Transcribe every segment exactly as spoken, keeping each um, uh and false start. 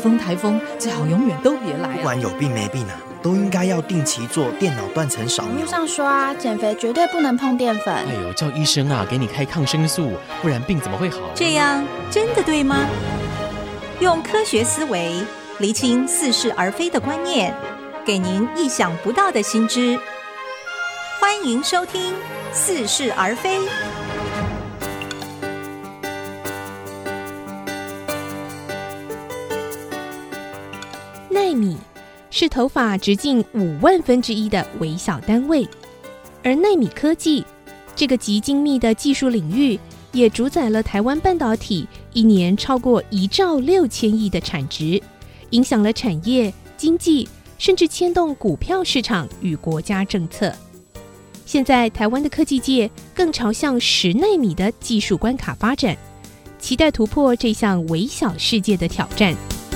风台风，最好永远都别来啊。 不管有病没病啊，都应该要定期做电脑断层扫描。 网络上说啊，减肥绝对不能碰淀粉。 哎呦，叫医生啊，给你开抗生素，不然病怎么会好？ 这样真的对吗？用科学思维厘清似是而非的观念，给您意想不到的新知。欢迎收听《似是而非》。 奈米是头发直径五万分之一的微小单位，而奈米科技这个极精密的技术领域，也主宰了台湾半导体一年超过一兆六千亿的产值，影响了产业、经济，甚至牵动股票市场与国家政策。现在台湾的科技界更朝向十奈米的技术关卡发展，期待突破这项微小世界的挑战。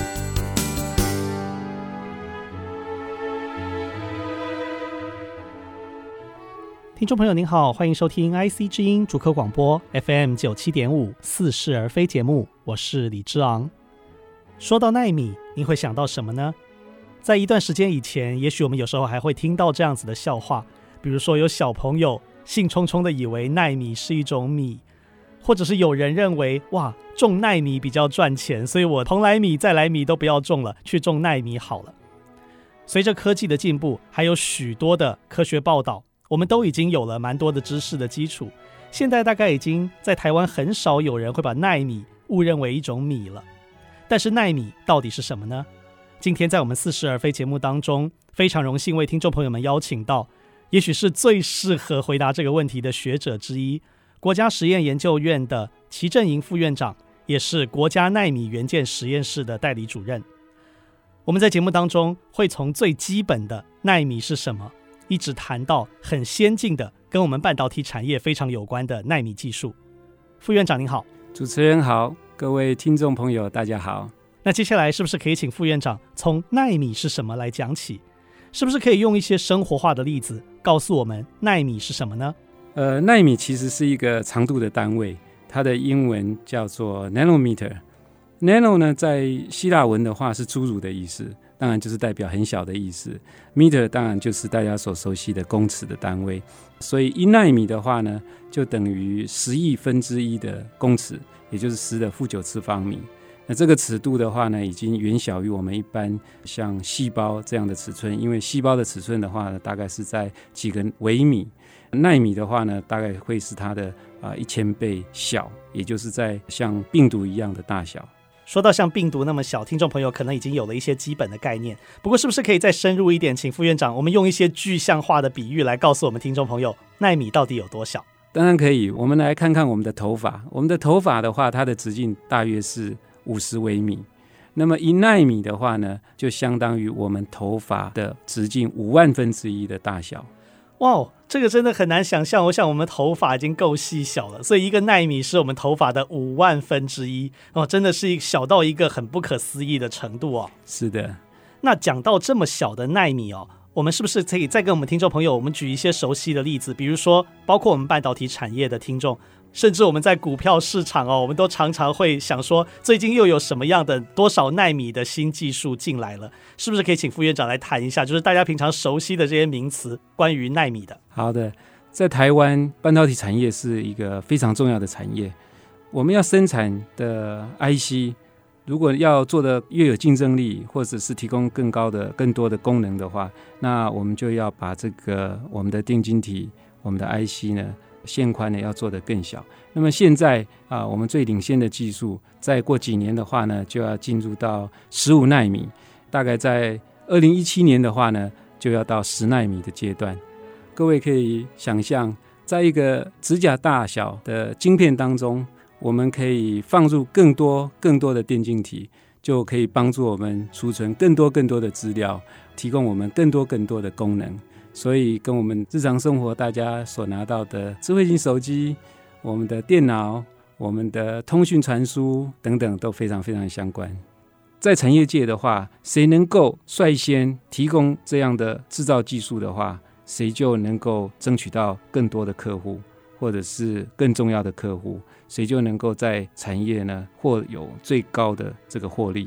听众朋友您好，欢迎收听 I C 之音竹科广播 F M 九七点五似是而非节目，我是李之昂。说到奈米，您会想到什么呢？在一段时间以前，也许我们有时候还会听到这样子的笑话，比如说有小朋友兴冲冲的以为奈米是一种米，或者是有人认为哇，种奈米比较赚钱，所以我蓬莱米再来米都不要种了，去种奈米好了。随着科技的进步，还有许多的科学报道，我们都已经有了蛮多的知识的基础，现在大概已经在台湾很少有人会把奈米误认为一种米了。但是奈米到底是什么呢？今天在我们似是而非节目当中，非常荣幸为听众朋友们邀请到也许是最适合回答这个问题的学者之一，国家实验研究院的齐正营副院长，也是国家奈米元件实验室的代理主任。我们在节目当中会从最基本的奈米是什么，一直谈到很先进的跟我们半导体产业非常有关的奈米技术。副院长您好。 主持人好，各位听众朋友大家好。 那接下来是不是可以请副院长从奈米是什么来讲起？是不是可以用一些生活化的例子告诉我们奈米是什么呢？ 呃，奈米其实是一个长度的单位，它的英文叫做 nanometer。nano 呢，在希腊文的话是侏儒的意思，当然就是代表很小的意思。meter 当然就是大家所熟悉的公尺的单位，所以一奈米的话呢，就等于十亿分之一的公尺，也就是十的负九次方米。那这个尺度的话呢，已经远小于我们一般像细胞这样的尺寸，因为细胞的尺寸的话呢，大概是在几个微米，奈米的话呢，大概会是它的啊一千倍小，也就是在像病毒一样的大小。 说到像病毒那么小，听众朋友可能已经有了一些基本的概念，不过是不是可以再深入一点，请副院长我们用一些具象化的比喻来告诉我们听众朋友奈米到底有多小？ 当然可以，我们来看看我们的头发。我们的头发的话，它的直径大约是五十微米，那么一奈米的话呢，就相当于我们头发的直径五万分之一的大小。 哇，这个真的很难想象。我想我们头发已经够细小了，所以一个奈米是我们头发的五万分之一哦，真的是小到一个很不可思议的程度哦。 是的。 那讲到这么小的奈米哦，我们是不是可以再跟我们听众朋友我们举一些熟悉的例子，比如说包括我们半导体产业的听众，甚至我们在股票市场哦，我们都常常会想说最近又有什么样的多少奈米的新技术进来了，是不是可以请副院长来谈一下，就是大家平常熟悉的这些名词关于奈米的？ 好的，在台湾半导体产业是一个非常重要的产业，我们要生产的 I C 如果要做的越有竞争力，或者是提供更高的更多的功能的话，那我们就要把这个我们的电晶体，我们的 I C 呢线宽呢要做得更小。那么现在啊，我们最领先的技术，再过几年的话呢，就要进入到十五奈米，大概在二零一七年的话呢，就要到十奈米的阶段。各位可以想象，在一个指甲大小的晶片当中，我们可以放入更多更多的电晶体，就可以帮助我们储存更多更多的资料，提供我们更多更多的功能。所以跟我们日常生活大家所拿到的智慧型手机、我们的电脑、我们的通讯传输等等都非常非常相关。在产业界的话，谁能够率先提供这样的制造技术的话，谁就能够争取到更多的客户，或者是更重要的客户，谁就能够在产业呢获有最高的这个获利。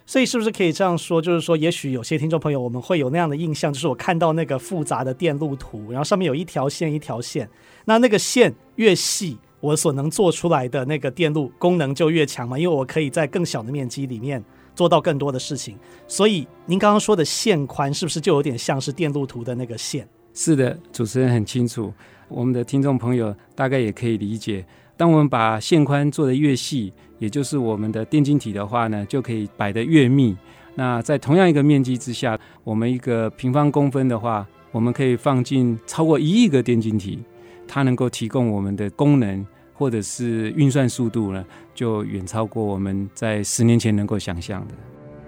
所以是不是可以这样说，就是说也许有些听众朋友我们会有那样的印象，就是我看到那个复杂的电路图，然后上面有一条线一条线，那那个线越细，我所能做出来的那个电路功能就越强嘛，因为我可以在更小的面积里面做到更多的事情。所以您刚刚说的线宽是不是就有点像是电路图的那个线？ 是的，主持人很清楚，我们的听众朋友大概也可以理解，当我们把线宽做得越细，也就是我们的电晶体的话呢，就可以摆得越密。那在同样一个面积之下，我们一个平方公分的话，我们可以放进超过一亿个电晶体，它能够提供我们的功能或者是运算速度呢，就远超过我们在十年前能够想象的。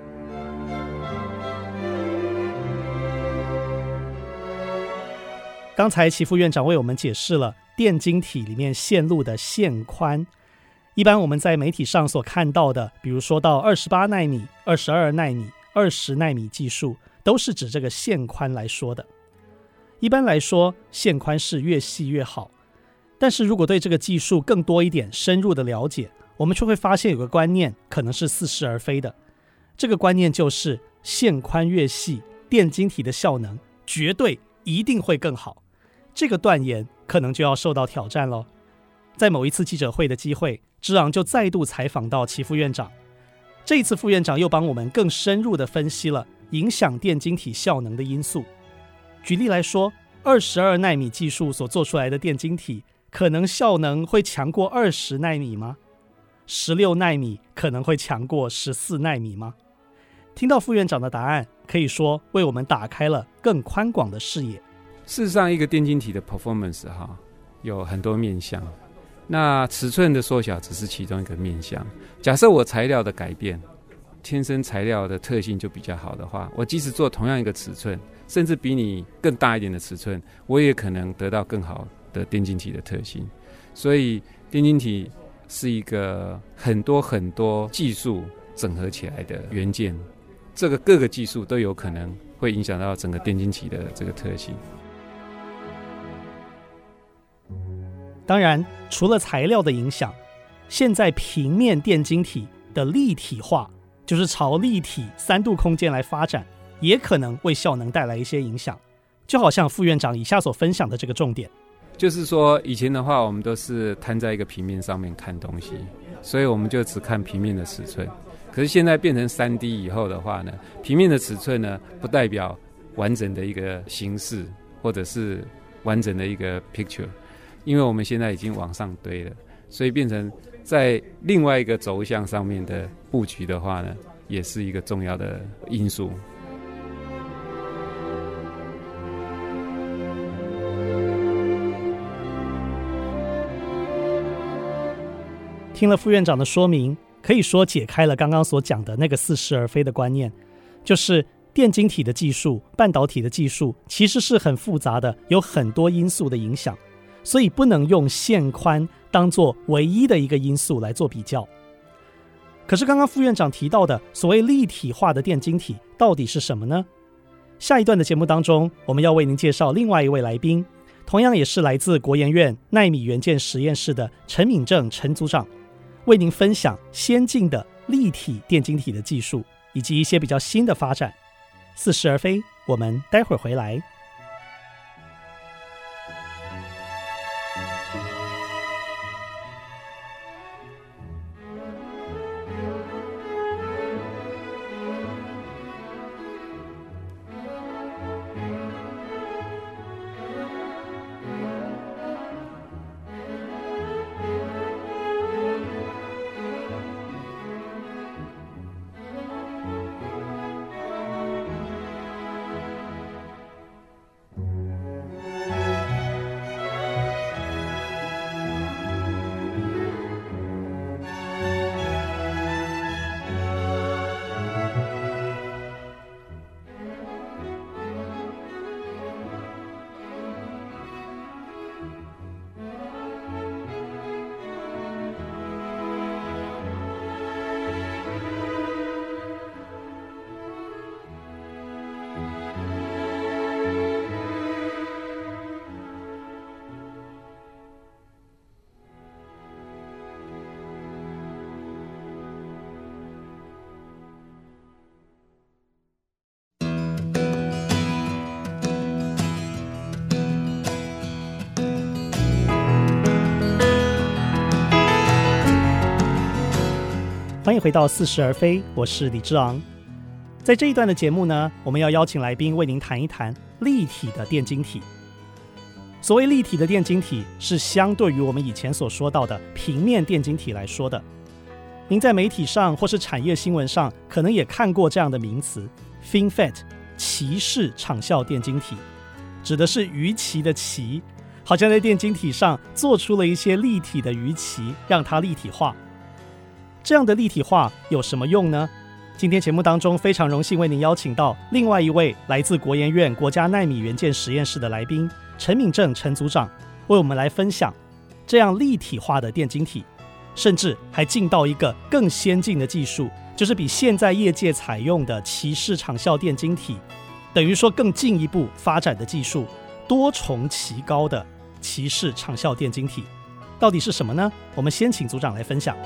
刚才齐副院长为我们解释了电晶体里面线路的线宽。一般我们在媒体上所看到的，比如说到二十八奈米、二十二奈米、二十奈米技术，都是指这个线宽来说的。一般来说，线宽是越细越好。但是如果对这个技术更多一点深入的了解，我们却会发现有个观念可能是似是而非的。这个观念就是线宽越细，电晶体的效能绝对一定会更好。这个断言可能就要受到挑战咯。在某一次记者会的机会，之昂就再度采访到齐副院长。这一次副院长又帮我们更深入地分析了影响电晶体效能的因素。举例来说，二十二奈米技术所做出来的电晶体可能效能会强过二十奈米吗？十六奈米可能会强过十四奈米吗？听到副院长的答案，可以说为我们打开了更宽广的视野。 事实上，一个电晶体的 performance 哈，有很多面向，那尺寸的缩小只是其中一个面向。假设我材料的改变，天生材料的特性就比较好的话，我即使做同样一个尺寸，甚至比你更大一点的尺寸，我也可能得到更好的电晶体的特性。所以电晶体是一个很多很多技术整合起来的元件，这个各个技术都有可能会影响到整个电晶体的这个特性。 当然，除了材料的影响，现在平面电晶体的立体化，就是朝立体三度空间来发展，也可能为效能带来一些影响。就好像副院长以下所分享的这个重点， 就是说以前的话，我们都是摊在一个平面上面看东西，所以我们就只看平面的尺寸。可是现在变成 三 D 以后的话呢，平面的尺寸呢，不代表完整的一个形式，或者是完整的一个 picture。因为我们现在已经往上堆了，所以变成在另外一个轴向上面的布局的话呢，也是一个重要的因素。 听了副院长的说明，可以说解开了刚刚所讲的那个似是而非的观念，就是电晶体的技术、半导体的技术其实是很复杂的，有很多因素的影响。所以不能用线宽当作唯一的一个因素来做比较。可是刚刚副院长提到的所谓立体化的电晶体到底是什么呢？下一段的节目当中，我们要为您介绍另外一位来宾，同样也是来自国研院奈米元件实验室的陈敏正陈组长，为您分享先进的立体电晶体的技术以及一些比较新的发展。似是而非，我们待会儿回来。 迎回到似是而非，我是李之昂。在这一段的节目呢，我们要邀请来宾为您谈一谈立体的电晶体。所谓立体的电晶体，是相对于我们以前所说到的平面电晶体来说的。您在媒体上或是产业新闻上可能也看过这样的名词 FinFET 旗式场效电晶体，指的是鱼鳍的鳍，好像在电晶体上做出了一些立体的鱼鳍，让它立体化。这样的立体化有什么用呢？今天节目当中非常荣幸为您邀请到另外一位来自国研院国家奈米元件实验室的来宾陈敏正陈组长，为我们来分享这样立体化的电晶体，甚至还进到一个更先进的技术，就是比现在业界采用的旗式场效电晶体等于说更进一步发展的技术，多重旗高的旗式场效电晶体到底是什么呢？我们先请组长来分享。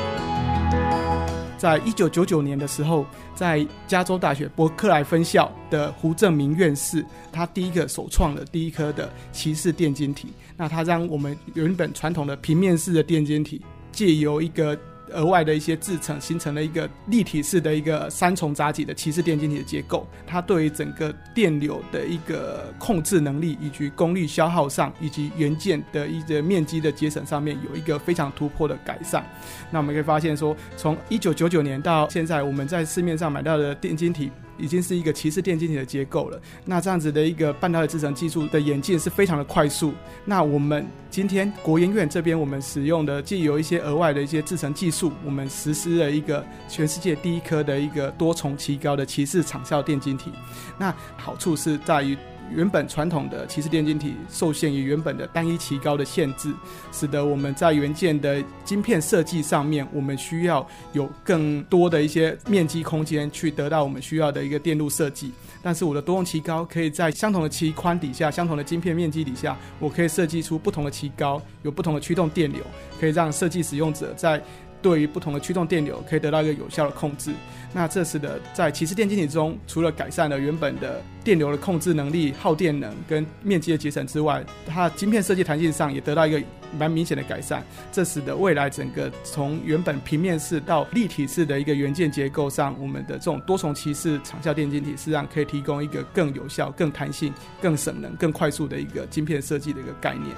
在一九九九年的时候，在加州大学伯克莱分校的胡正明院士，他第一个首创了第一颗的旗式电晶体。那他让我们原本传统的平面式的电晶体，借由一个额外的一些制程，形成了一个立体式的一个三重闸极的旗式电晶体的结构。它对于整个电流的一个控制能力，以及功率消耗上，以及元件的一个面积的节省上面，有一个非常突破的改善。那我们可以发现说，从一九九九年到现在，我们在市面上买到的电晶体已经是一个旗式电晶体的结构了。那这样子的一个半导体制程技术的演进是非常的快速。那我们今天国研院这边我们使用的，既有一些额外的一些制程技术，我们实施了一个全世界第一颗的一个多重旗高的旗式场效电晶体。那好处是在于，原本传统的旗式电晶体受限于原本的单一旗高的限制，使得我们在元件的晶片设计上面，我们需要有更多的一些面积空间去得到我们需要的一个电路设计。但是我的多重旗高可以在相同的旗宽底下，相同的晶片面积底下，我可以设计出不同的旗高，有不同的驱动电流，可以让设计使用者在对于不同的驱动电流可以得到一个有效的控制。那这使得在旗式电晶体中，除了改善了原本的电流的控制能力、耗电能跟面积的节省之外，它的晶片设计弹性上也得到一个蛮明显的改善。这使得未来整个从原本平面式到立体式的一个元件结构上，我们的这种多重旗式场效电晶体实际上可以提供一个更有效、更弹性、更省能、更快速的一个晶片设计的一个概念。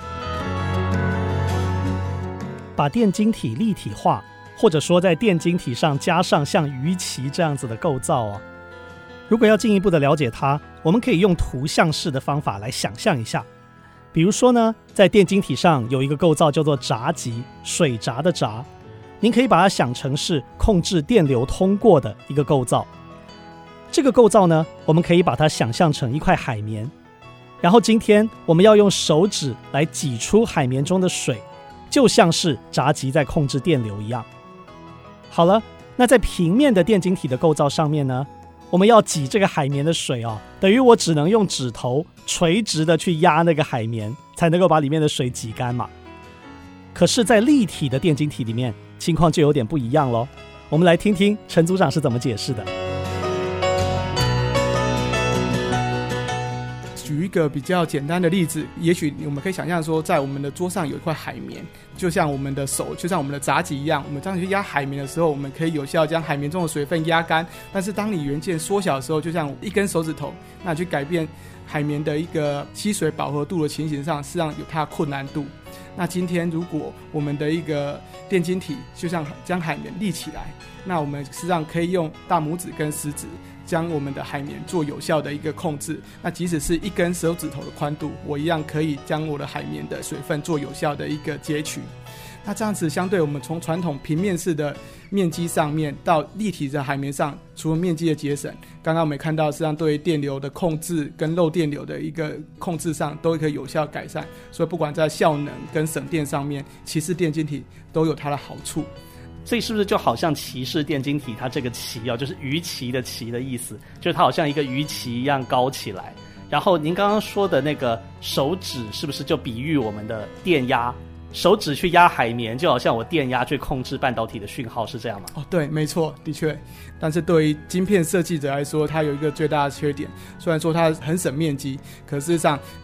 把电晶体立体化，或者说在电晶体上加上像鱼鳍这样子的构造哦。如果要进一步的了解它，我们可以用图像式的方法来想象一下。比如说呢，在电晶体上有一个构造叫做闸极，水闸的闸，您可以把它想成是控制电流通过的一个构造。这个构造呢，我们可以把它想象成一块海绵，然后今天我们要用手指来挤出海绵中的水，就像是闸极在控制电流一样。好了，那在平面的电晶体的构造上面呢，我们要挤这个海绵的水哦，等于我只能用指头垂直的去压那个海绵，才能够把里面的水挤干嘛。可是在立体的电晶体里面，情况就有点不一样咯。我们来听听陈组长是怎么解释的。 举一个比较简单的例子，也许我们可以想象说，在我们的桌上有一块海绵，就像我们的手，就像我们的闸极一样，我们这样去压海绵的时候，我们可以有效将海绵中的水分压干。但是当你元件缩小的时候，就像一根手指头，那去改变海绵的一个吸水饱和度的情形上，实际上有它的困难度。那今天如果我们的一个电晶体就像将海绵立起来，那我们实际上可以用大拇指跟食指将我们的海绵做有效的一个控制。那即使是一根手指头的宽度，我一样可以将我的海绵的水分做有效的一个截取。那这样子相对我们从传统平面式的面积上面到立体的海绵上，除了面积的节省，刚刚我们也看到实际上对于电流的控制跟漏电流的一个控制上都可以有效改善。所以不管在效能跟省电上面，旗式电晶体都有它的好处。 所以是不是就好像旗式电晶体，它这个旗哦，就是鱼鳍的鳍的意思，就是它好像一个鱼鳍一样高起来。然后您刚刚说的那个手指，是不是就比喻我们的电压？手指去压海绵，就好像我电压去控制半导体的讯号，是这样吗？ 哦，对，没错，的确。但是对于晶片设计者来说，它有一个最大的缺点，虽然说它很省面积，可事实上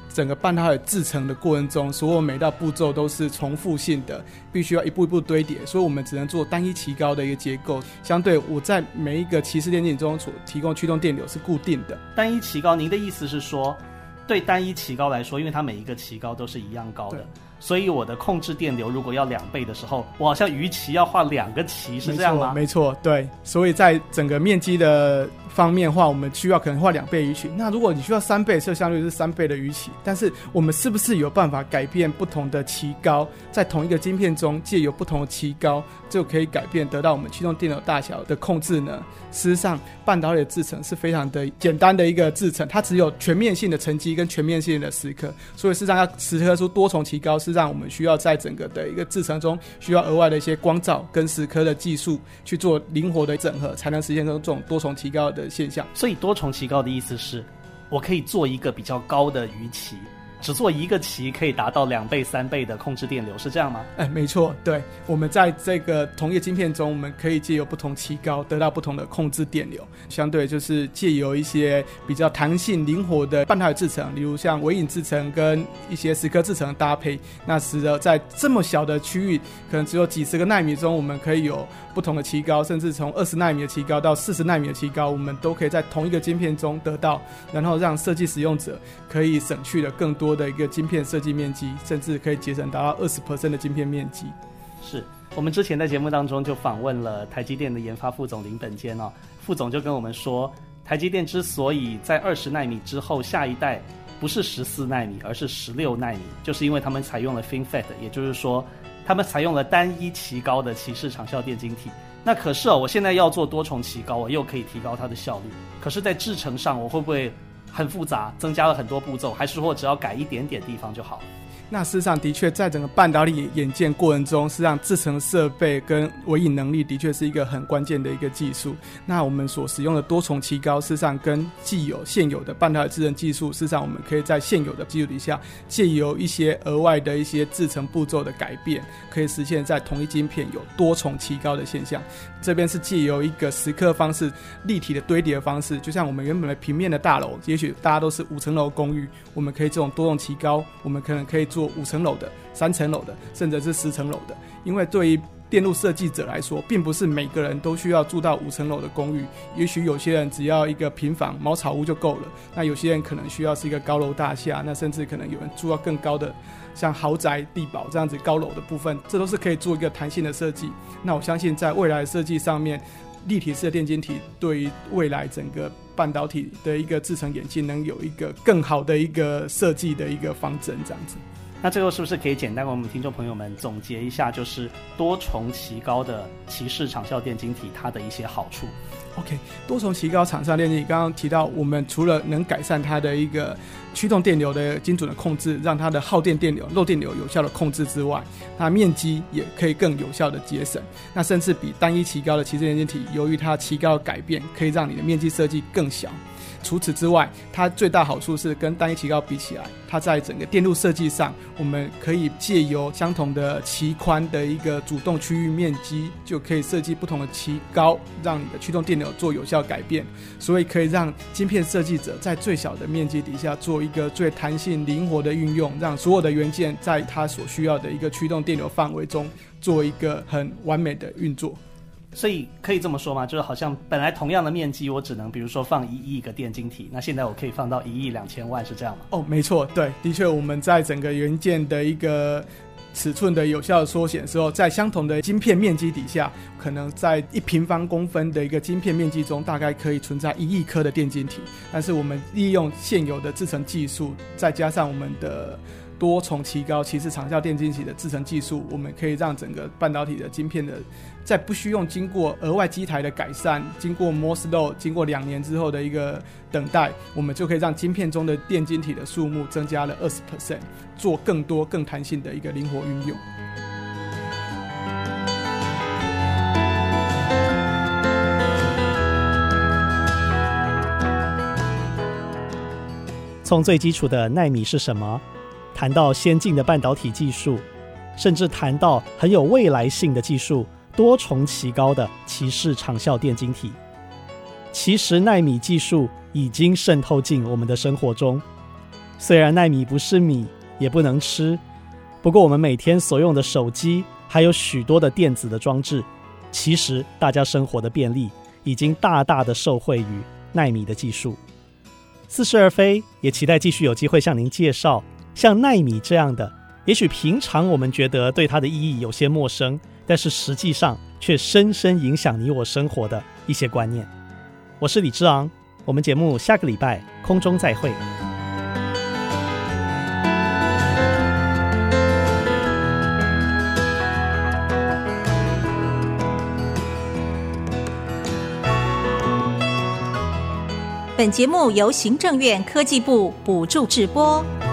整个半导体制成的过程中，所有每道步骤都是重复性的，必须要一步一步堆叠，所以我们只能做单一期高的一个结构。相对我在每一个骑士电晶体中所提供驱动电流是固定的。 单一期高，您的意思是说，对单一期高来说，因为它每一个期高都是一样高的，所以我的控制电流如果要两倍的时候，我好像鱼鳍要画两个鳍，是这样吗？ 没错，对。所以在整个面积的方面的话，我们需要可能画两倍鱼鳍。那如果你需要三倍，就相当于是三倍的鱼鳍。但是我们是不是有办法改变不同的鳍高，在同一个晶片中借由不同的鳍高，就可以改变得到我们驱动电流大小的控制呢？事实上，半导体的制程是非常的简单的一个制程，它只有全面性的沉积跟全面性的蚀刻，所以事实上要蚀刻出多重鳍高，是让我们需要在整个的一个制程中需要额外的一些光照跟蚀刻的技术去做灵活的整合，才能实现这种多重鳍高的现象。 所以多重鳍高的意思是，我可以做一个比较高的鱼鳍，只做一个鳍可以达到两倍三倍的控制电流，是这样吗？ 哎，没错，对。我们在这个同一个晶片中，我们可以借由不同鳍高得到不同的控制电流，相对就是借由一些比较弹性灵活的半导体制程，例如像微影制程跟一些蚀刻制程的搭配，那使得在这么小的区域，可能只有几十个纳米中，我们可以有不同的鳍高，甚至从二十纳米的鳍高到四十纳米的鳍高，我们都可以在同一个晶片中得到，然后让设计使用者可以省去了更多的一个晶片设计面积，甚至可以节省达到 百分之二十 的晶片面积。 是我们之前在节目当中就访问了台积电的研发副总林本坚哦，副总就跟我们说，台积电之所以在二十纳米之后下一代不是十四纳米而是十六纳米，就是因为他们采用了 FinFET， 也就是说他们采用了单一期高的骑士长效电晶体。那可是哦，我现在要做多重期高，我又可以提高它的效率，可是在制程上我会不会很复杂，增加了很多步骤，还是说只要改一点点地方就好？ 那事实上的确在整个半导体演进过程中，实际上制程设备跟微影能力的确是一个很关键的一个技术。那我们所使用的多重期高，事实上跟既有现有的半导体制程技术，事实上我们可以在现有的技术底下，借由一些额外的一些制程步骤的改变，可以实现在同一晶片有多重期高的现象。这边是借由一个蚀刻方式立体的堆叠的方式，就像我们原本的平面的大楼，也许大家都是五层楼公寓，我们可以这种多重期高，我们可能可以做五层楼的、三层楼的，甚至是十层楼的。因为对于电路设计者来说，并不是每个人都需要住到五层楼的公寓，也许有些人只要一个平房茅草屋就够了，那有些人可能需要是一个高楼大厦，那甚至可能有人住到更高的像豪宅地堡这样子高楼的部分，这都是可以做一个弹性的设计。那我相信在未来的设计上面，立体式的电晶体对于未来整个半导体的一个制程演进能有一个更好的一个设计的一个方针这样子。 那最后是不是可以简单为我们听众朋友们总结一下，就是多重期高的骑士长效电晶体它的一些好处？ OK， 多重期高长效电晶体刚刚提到，我们除了能改善它的一个驱动电流的精准的控制，让它的耗电电流、漏电流有效的控制之外，它面积也可以更有效的节省。那甚至比单一期高的骑士电晶体，由于它期高的改变，可以让你的面积设计更小。除此之外，它最大好处是跟单一期高比起来，它在整个电路设计上，我们可以借由相同的期宽的一个主动区域面积，就可以设计不同的期高，让你的驱动电流做有效改变，所以可以让晶片设计者在最小的面积底下做一个最弹性灵活的运用，让所有的元件在它所需要的一个驱动电流范围中做一个很完美的运作。 所以可以这么说吗？就是好像本来同样的面积我只能比如说放一亿个电晶体，那现在我可以放到一亿两千万，是这样吗？ 哦，没错，对，的确我们在整个元件的一个尺寸的有效的缩减的时候，在相同的晶片面积底下，可能在一平方公分的一个晶片面积中，大概可以存在一亿颗的电晶体。但是我们利用现有的制程技术，再加上我们的多重期高骑士长效电晶体的制程技术，我们可以让整个半导体的晶片的在不需用经过额外机台的改善，经过 Moore's Law 经过两年之后的一个等待，我们就可以让晶片中的电晶体的数目增加了 百分之二十， 做更多更弹性的一个灵活运用。 从最基础的奈米是什么，谈到先进的半导体技术，甚至谈到很有未来性的技术，多重期高的骑士长效电晶体。其实奈米技术已经渗透进我们的生活中， 虽然奈米不是米，也不能吃，不过我们每天所用的手机，还有许多的电子的装置，其实大家生活的便利已经大大的受惠于奈米的技术。似是而非，也期待继续有机会向您介绍像奈米这样的，也许平常我们觉得对它的意义有些陌生，但是实际上却深深影响你我生活的一些观念。我是李之昂，我们节目下个礼拜空中再会。 本节目由行政院科技部补助制播。